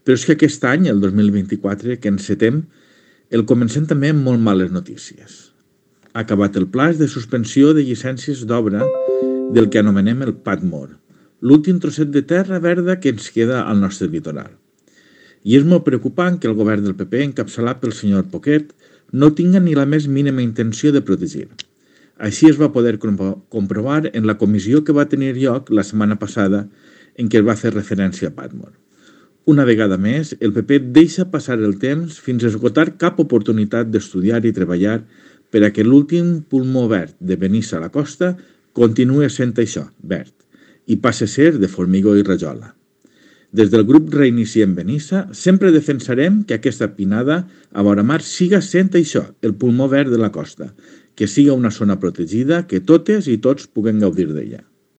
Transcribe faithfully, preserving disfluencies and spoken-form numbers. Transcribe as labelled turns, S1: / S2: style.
S1: Però és que aquest any, el dos mil vint-i-quatre, que encetem, el comencem també amb molt males notícies. Ha acabat el pla de suspensió de llicències d'obra del que anomenem el Padmore, l'últim trosset de terra verda que ens queda al nostre litoral. I és molt preocupant que el govern del P P, encapçalat pel senyor Poquet, no tinga ni la més mínima intenció de protegir. Així es va poder comprovar en la comissió que va tenir lloc la setmana passada en què es va fer referència a Padmore. Una vegada més, el P P deixa passar el temps fins a esgotar cap oportunitat d'estudiar i treballar per a que l'últim pulmó verd de Benissa a la costa continuï sent això, verd, i passe a ser de formigó i rajola. Des del grup Reiniciem Benissa sempre defensarem que aquesta pinada a vora mar siga sent això, el pulmó verd de la costa, que siga una zona protegida, que totes i tots puguem gaudir d'ella.